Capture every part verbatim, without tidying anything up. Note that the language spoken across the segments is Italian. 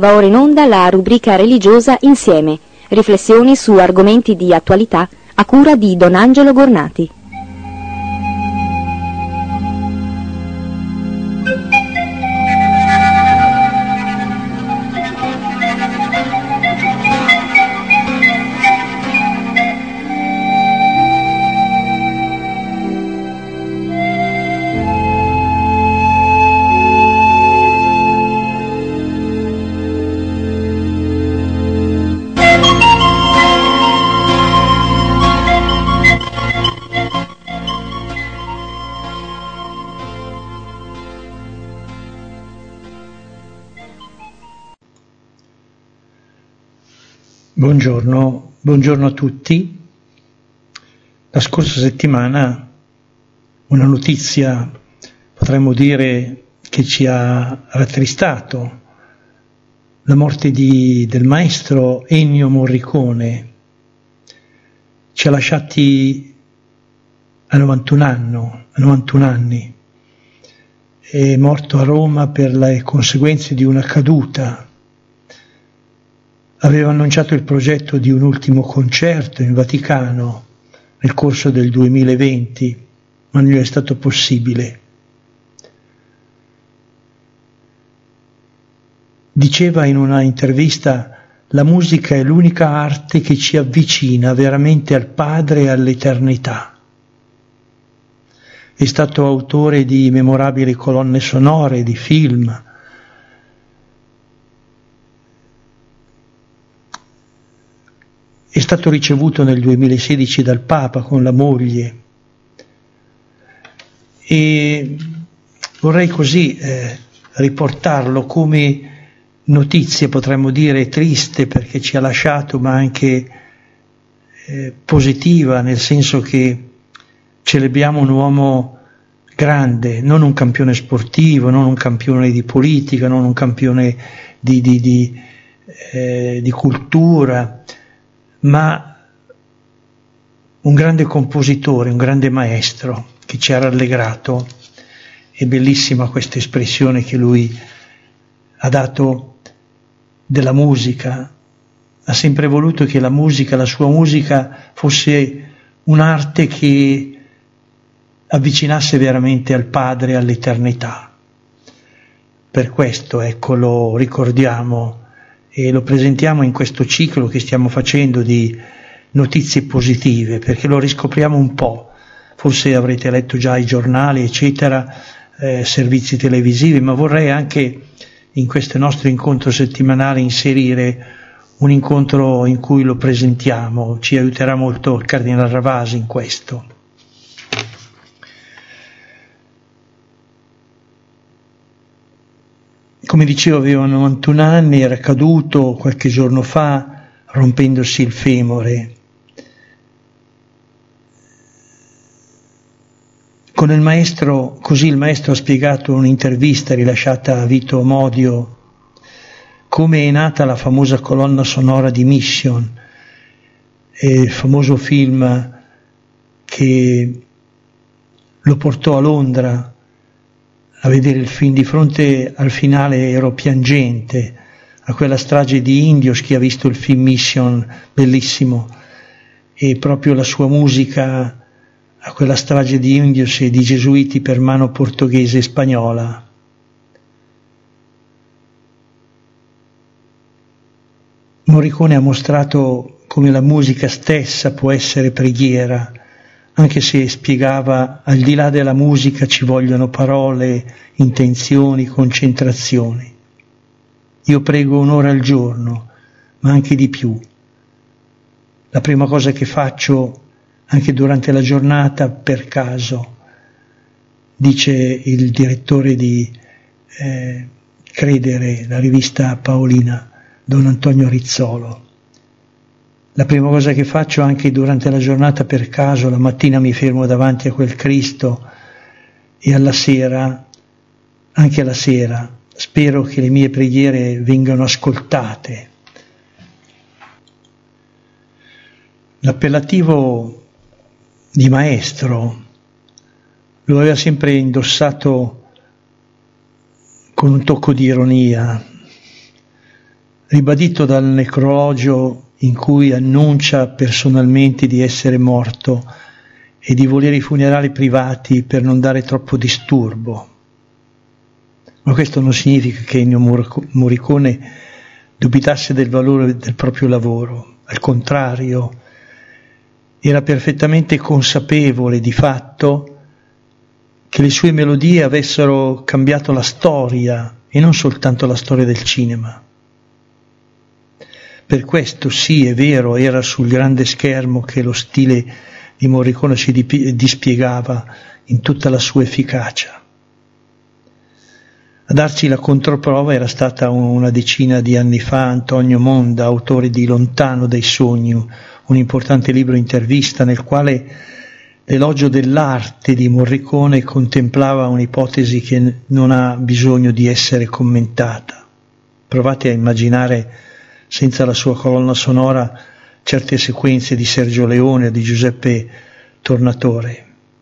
Va ora in onda la rubrica religiosa Insieme, riflessioni su argomenti di attualità a cura di Don Angelo Gornati. Buongiorno, buongiorno a tutti. La scorsa settimana una notizia, potremmo dire, che ci ha rattristato, la morte di, del maestro Ennio Morricone. Ci ha lasciati a novantuno anni, a novantuno anni. È morto a Roma per le conseguenze di una caduta. Aveva annunciato il progetto di un ultimo concerto in Vaticano nel corso del duemilaventi, ma non gli è stato possibile. Diceva in una intervista: la musica è l'unica arte che ci avvicina veramente al Padre e all'eternità. È stato autore di memorabili colonne sonore, di film. È stato ricevuto nel duemilasedici dal Papa con la moglie e vorrei così eh, riportarlo come notizia, potremmo dire triste perché ci ha lasciato, ma anche eh, positiva, nel senso che celebriamo un uomo grande, non un campione sportivo, non un campione di politica, non un campione di, di, di, eh, di cultura, ma un grande compositore, un grande maestro che ci ha rallegrato. È bellissima questa espressione che lui ha dato della musica. Ha sempre voluto che la musica, la sua musica, fosse un'arte che avvicinasse veramente al Padre e all'eternità. Per questo, ecco, lo ricordiamo e lo presentiamo in questo ciclo che stiamo facendo di notizie positive, perché lo riscopriamo un po'. Forse avrete letto già i giornali, eccetera, eh, servizi televisivi, ma vorrei anche in questo nostro incontro settimanale inserire un incontro in cui lo presentiamo. Ci aiuterà molto il Cardinal Ravasi in questo. Come dicevo, aveva novantuno anni, era caduto qualche giorno fa rompendosi il femore. Con il maestro, così il maestro ha spiegato in un'intervista rilasciata a Vito Modio come è nata la famosa colonna sonora di Mission, il famoso film che lo portò a Londra a vedere il film. Di fronte al finale ero piangente, a quella strage di Indios. Chi ha visto il film Mission, bellissimo, e proprio la sua musica a quella strage di Indios e di gesuiti per mano portoghese e spagnola. Morricone ha mostrato come la musica stessa può essere preghiera, anche se spiegava, al di là della musica ci vogliono parole, intenzioni, concentrazioni. Io prego un'ora al giorno, ma anche di più. La prima cosa che faccio, anche durante la giornata, per caso, dice il direttore di eh, Credere, la rivista paolina, Don Antonio Rizzolo. La prima cosa che faccio anche durante la giornata, per caso, la mattina mi fermo davanti a quel Cristo e alla sera, anche alla sera, spero che le mie preghiere vengano ascoltate. L'appellativo di maestro lo aveva sempre indossato con un tocco di ironia. ribadito dal necrologio in cui annuncia personalmente di essere morto e di volere i funerali privati per non dare troppo disturbo. Ma questo non significa che Ennio Morricone dubitasse del valore del proprio lavoro, al contrario, era perfettamente consapevole di fatto che le sue melodie avessero cambiato la storia e non soltanto la storia del cinema. Per questo sì, è vero, era sul grande schermo che lo stile di Morricone si dispiegava in tutta la sua efficacia. A darci la controprova era stata una decina di anni fa Antonio Monda, autore di Lontano dai sogni, un importante libro intervista nel quale l'elogio dell'arte di Morricone contemplava un'ipotesi che non ha bisogno di essere commentata. Provate a immaginare, senza la sua colonna sonora, certe sequenze di Sergio Leone o di Giuseppe Tornatore.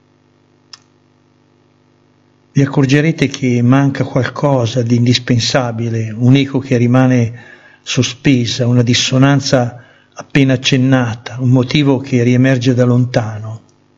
Vi accorgerete che manca qualcosa di indispensabile, un'eco che rimane sospesa, una dissonanza appena accennata, un motivo che riemerge da lontano.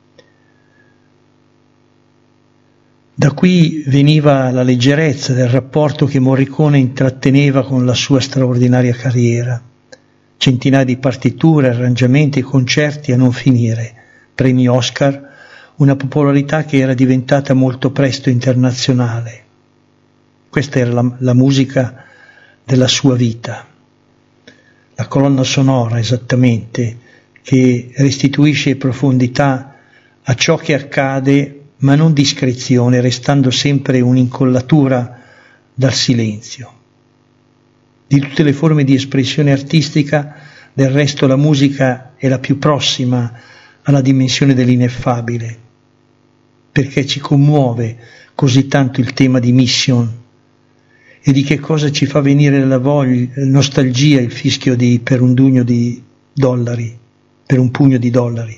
Da qui veniva la leggerezza del rapporto che Morricone intratteneva con la sua straordinaria carriera. Centinaia di partiture, arrangiamenti e concerti a non finire, premi Oscar, una popolarità che era diventata molto presto internazionale. Questa era la, la musica della sua vita. La colonna sonora, esattamente, che restituisce profondità a ciò che accade, ma non discrezione, restando sempre un'incollatura dal silenzio. Di tutte le forme di espressione artistica, del resto la musica è la più prossima alla dimensione dell'ineffabile, perché ci commuove così tanto il tema di Mission e di che cosa ci fa venire la voglia, nostalgia, il fischio di, per un pugno di dollari, per un pugno di dollari.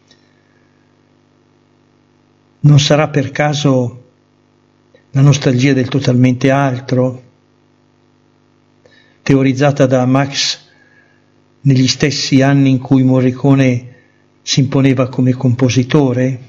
Non sarà per caso la nostalgia del totalmente altro, teorizzata da Max negli stessi anni in cui Morricone si imponeva come compositore?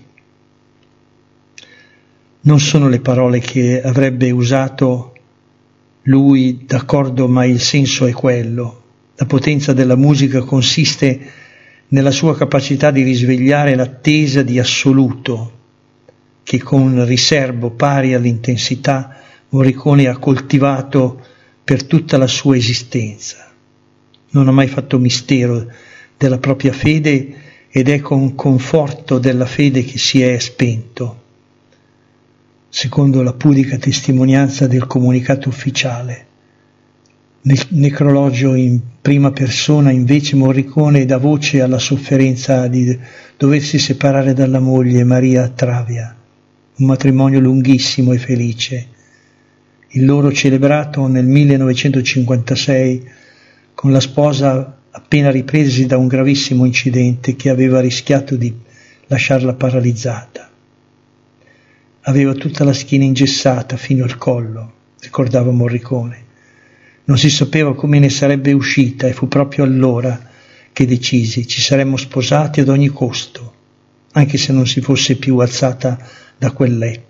Non sono le parole che avrebbe usato lui, d'accordo, ma il senso è quello. La potenza della musica consiste nella sua capacità di risvegliare l'attesa di assoluto, che con riserbo pari all'intensità Morricone ha coltivato per tutta la sua esistenza. Non ha mai fatto mistero della propria fede ed è con conforto della fede che si è spento, secondo la pudica testimonianza del comunicato ufficiale. Nel necrologio in prima persona invece Morricone dà voce alla sofferenza di doversi separare dalla moglie Maria Travia, un matrimonio lunghissimo e felice, il loro celebrato nel millenovecentocinquantasei con la sposa appena ripresi da un gravissimo incidente che aveva rischiato di lasciarla paralizzata. Aveva tutta la schiena ingessata fino al collo, ricordava Morricone. Non si sapeva come ne sarebbe uscita e fu proprio allora che decisi: ci saremmo sposati ad ogni costo, anche se non si fosse più alzata da quel letto.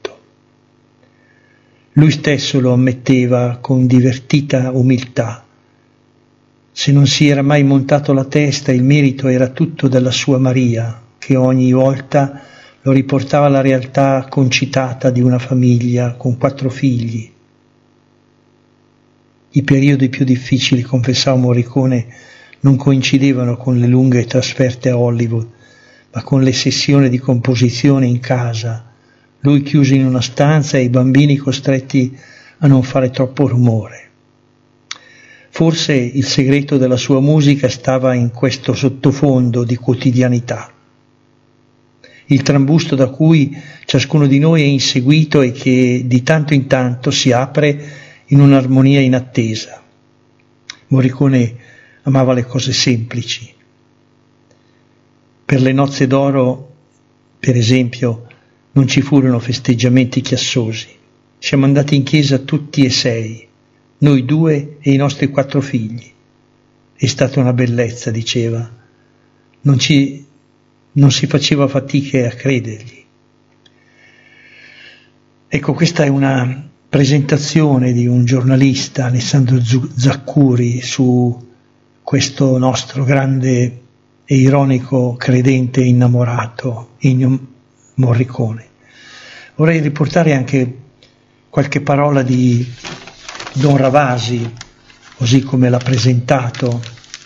Lui stesso lo ammetteva con divertita umiltà. Se non si era mai montato la testa, il merito era tutto della sua Maria, che ogni volta lo riportava alla realtà concitata di una famiglia con quattro figli. I periodi più difficili, confessava Morricone, non coincidevano con le lunghe trasferte a Hollywood, ma con le sessioni di composizione in casa, lui chiuso in una stanza e i bambini costretti a non fare troppo rumore. Forse il segreto della sua musica stava in questo sottofondo di quotidianità, il trambusto da cui ciascuno di noi è inseguito e che di tanto in tanto si apre in un'armonia inattesa. Morricone amava le cose semplici. Per le nozze d'oro, per esempio, non ci furono festeggiamenti chiassosi. Siamo andati in chiesa tutti e sei, noi due e i nostri quattro figli. è stata una bellezza, diceva, non, ci, non si faceva fatica a credergli. Ecco, questa è una presentazione di un giornalista, Alessandro Zaccuri, su questo nostro grande e ironico credente innamorato, Ennio Morricone. Vorrei riportare anche qualche parola di Don Ravasi, così come l'ha presentato,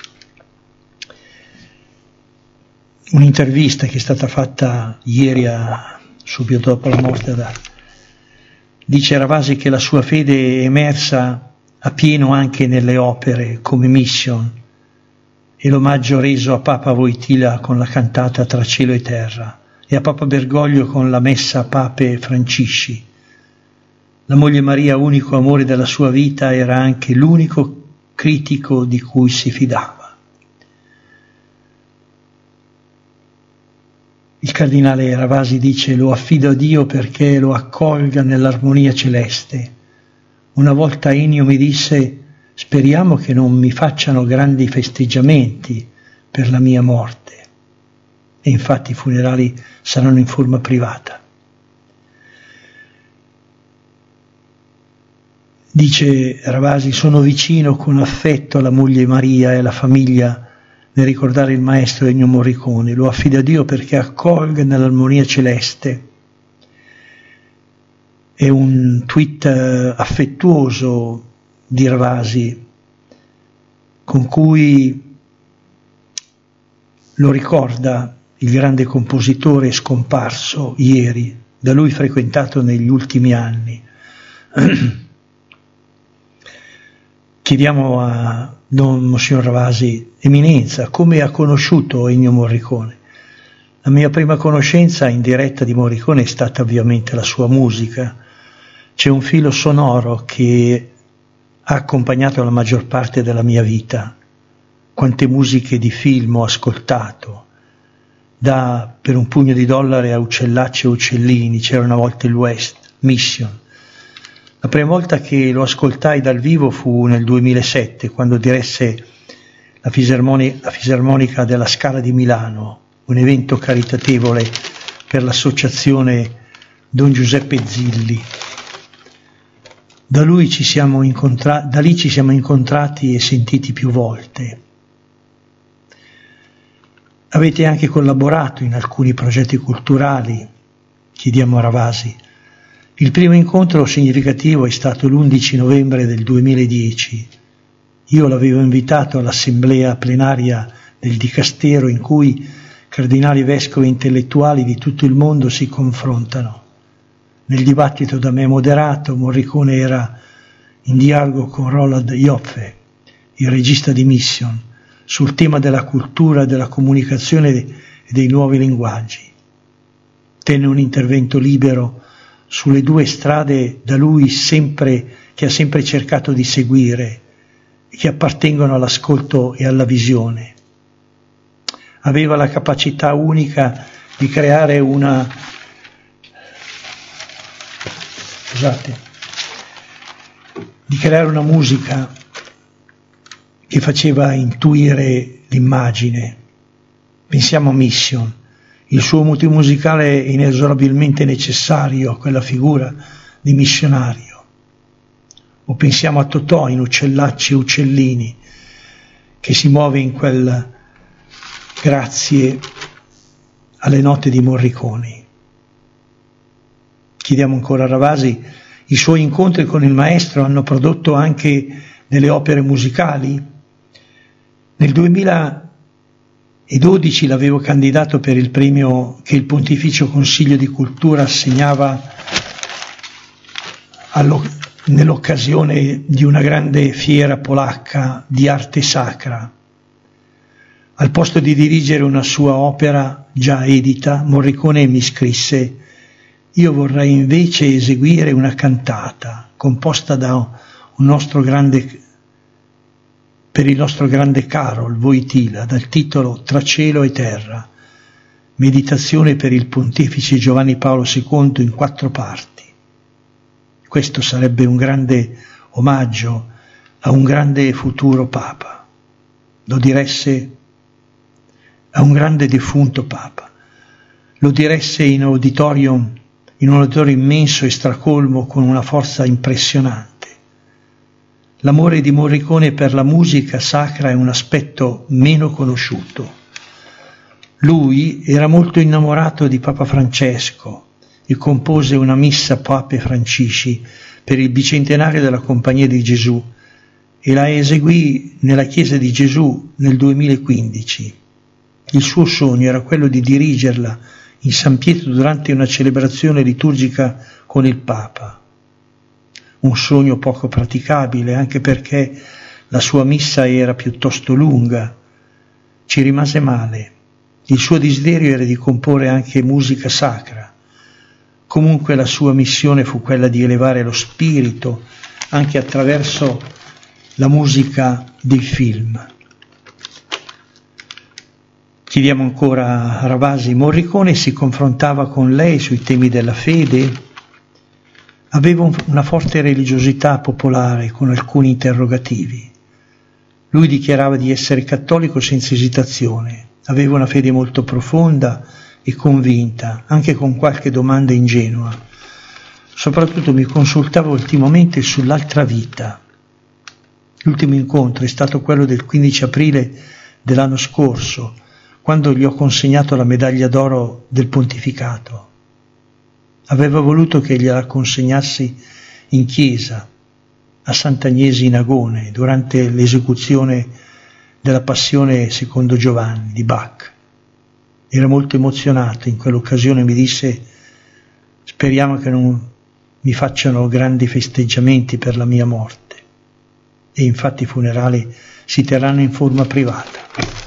un'intervista che è stata fatta ieri, a, subito dopo la morte. Da, dice Ravasi che la sua fede è emersa appieno anche nelle opere come Mission e l'omaggio reso a Papa Wojtyla con la cantata Tra cielo e terra e a Papa Bergoglio con la messa a Pape Francisci. La moglie Maria, unico amore della sua vita, era anche l'unico critico di cui si fidava. Il cardinale Ravasi dice: lo affido a Dio perché lo accolga nell'armonia celeste. Una volta Ennio mi disse: speriamo che non mi facciano grandi festeggiamenti per la mia morte. E infatti i funerali saranno in forma privata. Dice Ravasi: sono vicino con affetto alla moglie Maria e alla famiglia nel ricordare il maestro Ennio Morricone. Lo affido a Dio perché accolga nell'armonia celeste. È un tweet affettuoso di Ravasi, con cui lo ricorda il grande compositore scomparso ieri, da lui frequentato negli ultimi anni. Chiediamo a Don Monsignor Ravasi: Eminenza, come ha conosciuto Ennio Morricone? La mia prima conoscenza in diretta di Morricone è stata ovviamente la sua musica. C'è un filo sonoro che ha accompagnato la maggior parte della mia vita. Quante musiche di film ho ascoltato, da Per un pugno di dollari a Uccellacci e uccellini, C'era una volta il West, Mission. La prima volta che lo ascoltai dal vivo fu nel duemilasette, quando diresse la, fisarmoni- la Fisarmonica della Scala di Milano, un evento caritatevole per l'associazione Don Giuseppe Zilli. Da, lui ci siamo incontra- da lì ci siamo incontrati e sentiti più volte. Avete anche collaborato in alcuni progetti culturali, chiediamo a Ravasi. Il primo incontro significativo è stato l'undici novembre del duemiladieci. Io l'avevo invitato all'assemblea plenaria del Dicastero in cui cardinali, vescovi e intellettuali di tutto il mondo si confrontano. Nel dibattito da me moderato, Morricone era in dialogo con Roland Joffe, il regista di Mission, sul tema della cultura, della comunicazione e dei nuovi linguaggi. Tenne un intervento libero sulle due strade da lui sempre, che ha sempre cercato di seguire e che appartengono all'ascolto e alla visione. Aveva la capacità unica di creare una scusate, di creare una musica che faceva intuire l'immagine. Pensiamo a Mission. Il suo motivo musicale è inesorabilmente necessario a quella figura di missionario. O pensiamo a Totò in Uccellacci e uccellini, che si muove in quel grazie alle note di Morricone. Chiediamo ancora a Ravasi: i suoi incontri con il maestro hanno prodotto anche delle opere musicali? Nel duemiladodici l'avevo candidato per il premio che il Pontificio Consiglio di Cultura assegnava nell'occasione di una grande fiera polacca di arte sacra. Al posto di dirigere una sua opera già edita, Morricone mi scrisse: io vorrei invece eseguire una cantata composta da un nostro grande per il nostro grande Karol Wojtyla, dal titolo Tra cielo e terra, meditazione per il pontefice Giovanni Paolo secondo in quattro parti. Questo sarebbe un grande omaggio a un grande futuro Papa. lo diresse a un grande defunto Papa, lo diresse in auditorium, in un auditorio immenso e stracolmo con una forza impressionante. L'amore di Morricone per la musica sacra è un aspetto meno conosciuto. Lui era molto innamorato di Papa Francesco e compose una missa Pape Francisci per il bicentenario della Compagnia di Gesù e la eseguì nella Chiesa di Gesù nel duemilaquindici. Il suo sogno era quello di dirigerla in San Pietro durante una celebrazione liturgica con il Papa. Un sogno poco praticabile, anche perché la sua missa era piuttosto lunga. Ci rimase male. Il suo desiderio era di comporre anche musica sacra. Comunque la sua missione fu quella di elevare lo spirito anche attraverso la musica dei film. Chiediamo ancora a Ravasi: Morricone si confrontava con lei sui temi della fede? Aveva una forte religiosità popolare con alcuni interrogativi. Lui dichiarava di essere cattolico senza esitazione, aveva una fede molto profonda e convinta, anche con qualche domanda ingenua. Soprattutto mi consultava ultimamente sull'altra vita. L'ultimo incontro è stato quello del quindici aprile dell'anno scorso, quando gli ho consegnato la medaglia d'oro del pontificato. Aveva voluto che gliela consegnassi in chiesa, a Sant'Agnese in Agone, durante l'esecuzione della Passione secondo Giovanni di Bach. Era molto emozionato, in quell'occasione mi disse: speriamo che non mi facciano grandi festeggiamenti per la mia morte. E infatti i funerali si terranno in forma privata.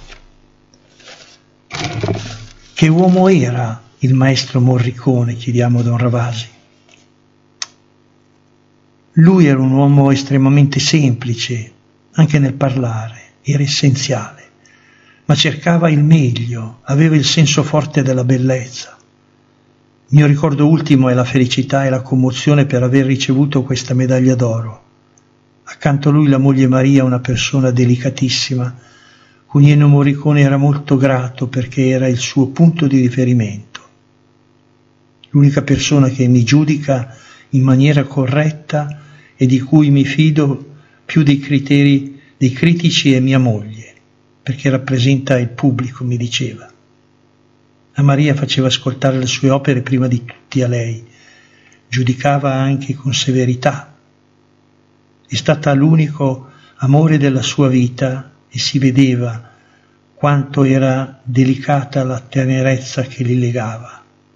Che uomo era il maestro Morricone, chiediamo a Don Ravasi. Lui era un uomo estremamente semplice, anche nel parlare, era essenziale, ma cercava il meglio, aveva il senso forte della bellezza. Il mio ricordo ultimo è la felicità e la commozione per aver ricevuto questa medaglia d'oro. Accanto a lui la moglie Maria, una persona delicatissima, cui Ennio Morricone era molto grato perché era il suo punto di riferimento. L'unica persona che mi giudica in maniera corretta e di cui mi fido più dei criteri dei critici è mia moglie, perché rappresenta il pubblico, mi diceva. A Maria faceva ascoltare le sue opere prima di tutti a lei, giudicava anche con severità. È stata l'unico amore della sua vita e si vedeva quanto era delicata la tenerezza che li legava.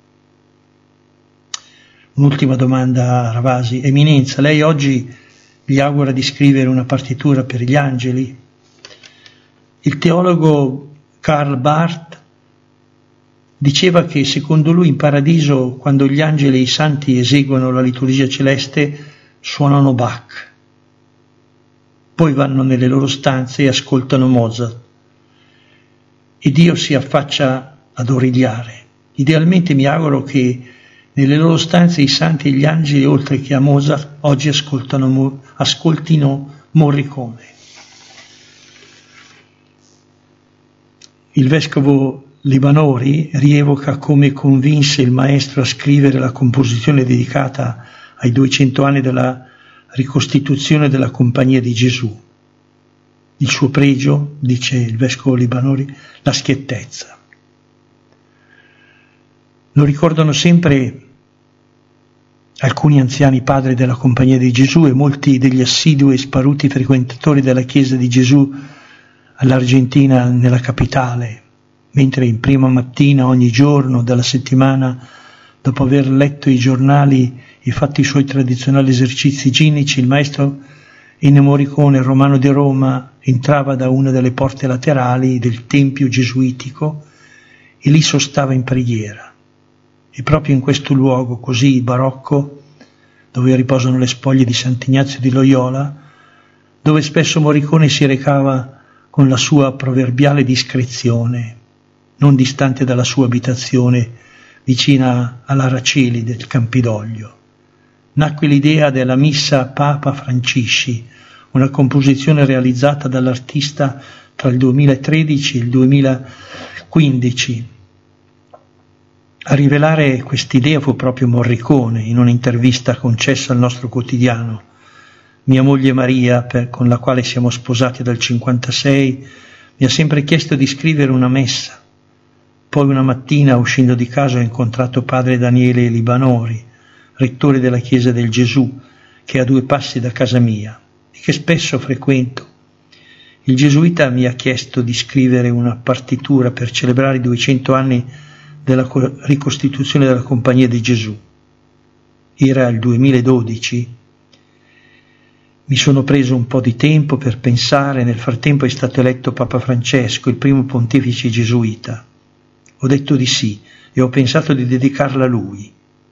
Un'ultima domanda a Ravasi. Eminenza, lei oggi gli augura di scrivere una partitura per gli angeli? Il teologo Karl Barth diceva che secondo lui in paradiso, quando gli angeli e i santi eseguono la liturgia celeste, suonano Bach. Poi vanno nelle loro stanze e ascoltano Mozart. E Dio si affaccia ad origliare. Idealmente mi auguro che nelle loro stanze i santi e gli angeli, oltre che a Mozart, oggi ascoltano, ascoltino Morricone. Il vescovo Libanori rievoca come convinse il maestro a scrivere la composizione dedicata ai duecento anni della ricostituzione della Compagnia di Gesù. Il suo pregio, dice il vescovo Libanori, la schiettezza. Lo ricordano sempre alcuni anziani padri della Compagnia di Gesù e molti degli assidui e sparuti frequentatori della Chiesa di Gesù all'Argentina, nella capitale, mentre in prima mattina ogni giorno della settimana, dopo aver letto i giornali e fatto i suoi tradizionali esercizi ginici, il maestro Ennio Morricone, romano di Roma, entrava da una delle porte laterali del tempio gesuitico e lì sostava in preghiera. E proprio in questo luogo così barocco, dove riposano le spoglie di Sant'Ignazio di Loyola, dove spesso Morricone si recava con la sua proverbiale discrezione, non distante dalla sua abitazione vicina all'Araceli del Campidoglio, nacque l'idea della Missa Papa Francisci, una composizione realizzata dall'artista tra il duemilatredici e il duemilaquindici. A rivelare quest'idea fu proprio Morricone, in un'intervista concessa al nostro quotidiano. Mia moglie Maria, per, con la quale siamo sposati dal cinquantasei, mi ha sempre chiesto di scrivere una messa. Poi una mattina, uscendo di casa, ho incontrato padre Daniele Libanori, rettore della Chiesa del Gesù, che è a due passi da casa mia e che spesso frequento. Il gesuita mi ha chiesto di scrivere una partitura per celebrare i duecento anni della ricostituzione della Compagnia di Gesù. Era il duemiladodici. Mi sono preso un po' di tempo per pensare, nel frattempo è stato eletto Papa Francesco, il primo pontefice gesuita. Ho detto di sì e ho pensato di dedicarla a lui.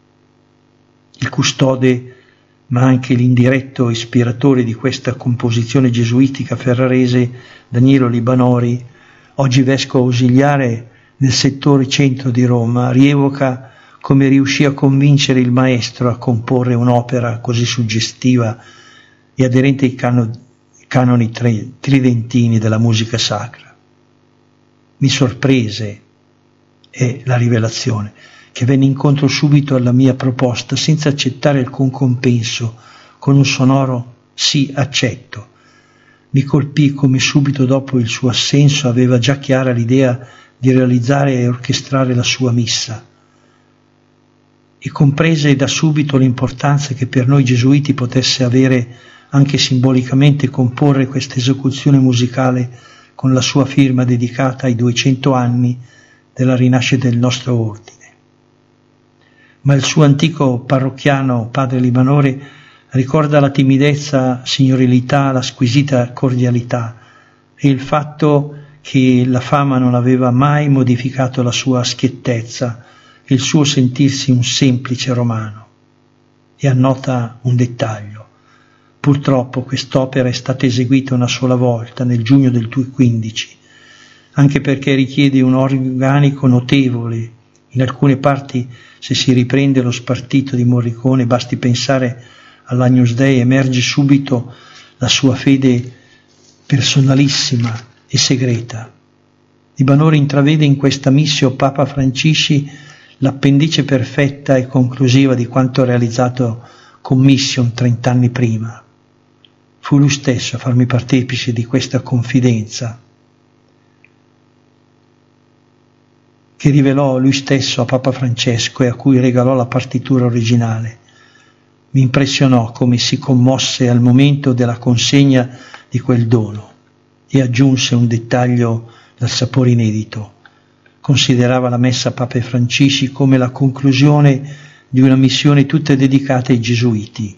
Il custode, ma anche l'indiretto ispiratore di questa composizione gesuitica ferrarese, Daniele Libanori, oggi vescovo ausiliare nel settore centro di Roma, rievoca come riuscì a convincere il maestro a comporre un'opera così suggestiva e aderente ai cano, canoni tri, tridentini della musica sacra. Mi sorprese è la rivelazione, che venne incontro subito alla mia proposta senza accettare alcun compenso, con un sonoro sì, accetto. Mi colpì come subito dopo il suo assenso aveva già chiara l'idea di realizzare e orchestrare la sua missa, e comprese da subito l'importanza che per noi gesuiti potesse avere anche simbolicamente comporre questa esecuzione musicale con la sua firma dedicata ai duecento anni della rinascita del nostro ordine. Ma il suo antico parrocchiano, padre Libanori, ricorda la timidezza, signorilità, la squisita cordialità e il fatto che la fama non aveva mai modificato la sua schiettezza, il suo sentirsi un semplice romano. E annota un dettaglio. Purtroppo quest'opera è stata eseguita una sola volta, nel giugno del duemilaquindici, anche perché richiede un organico notevole. In alcune parti, se si riprende lo spartito di Morricone, basti pensare all'Agnus Dei, emerge subito la sua fede personalissima e segreta. Libanori intravede in questa missio Papa Francisci l'appendice perfetta e conclusiva di quanto realizzato con Mission trent'anni prima. Fu lui stesso a farmi partecipe di questa confidenza, che rivelò lui stesso a Papa Francesco e a cui regalò la partitura originale. Mi impressionò come si commosse al momento della consegna di quel dono e aggiunse un dettaglio dal sapore inedito. Considerava la messa Papa Francisci come la conclusione di una missione tutta dedicata ai gesuiti.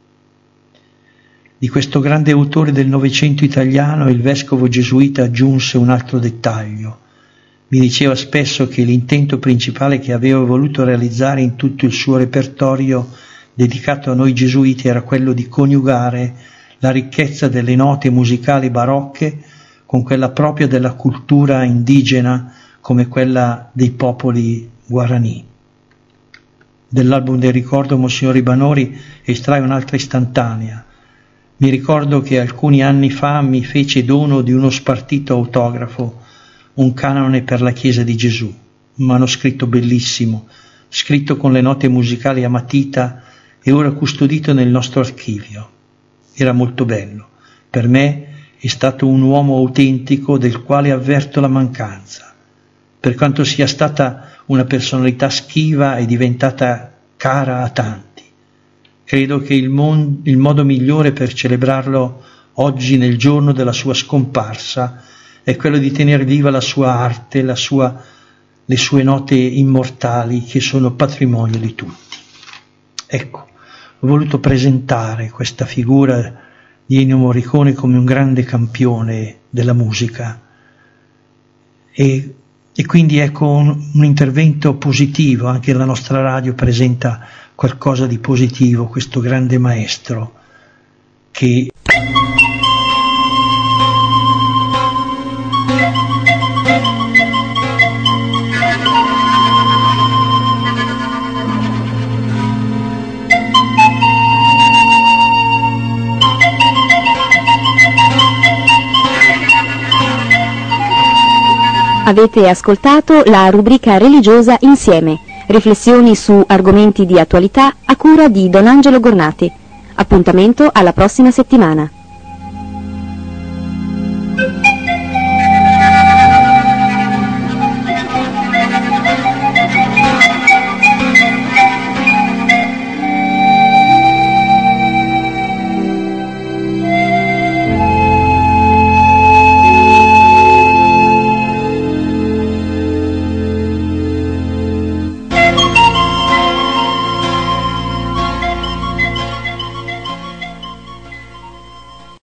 Di questo grande autore del Novecento italiano il vescovo gesuita aggiunse un altro dettaglio. Mi diceva spesso che l'intento principale che aveva voluto realizzare in tutto il suo repertorio dedicato a noi gesuiti era quello di coniugare la ricchezza delle note musicali barocche con quella propria della cultura indigena come quella dei popoli guarani. Dell'album del ricordo Monsignor Libanori estrae un'altra istantanea. Mi ricordo che alcuni anni fa mi fece dono di uno spartito autografo, un canone per la Chiesa di Gesù, un manoscritto bellissimo, scritto con le note musicali a matita e ora custodito nel nostro archivio. Era molto bello. Per me è stato un uomo autentico del quale avverto la mancanza. Per quanto sia stata una personalità schiva, è diventata cara a tanti. Credo che il, mon- il modo migliore per celebrarlo oggi, nel giorno della sua scomparsa, è quello di tenere viva la sua arte, la sua, le sue note immortali che sono patrimonio di tutti. Ecco, ho voluto presentare questa figura di Ennio Morricone come un grande campione della musica e, e quindi ecco un, un intervento positivo. Anche la nostra radio presenta qualcosa di positivo, questo grande maestro che Avete ascoltato la rubrica religiosa Insieme, riflessioni su argomenti di attualità a cura di Don Angelo Gornati. Appuntamento alla prossima settimana.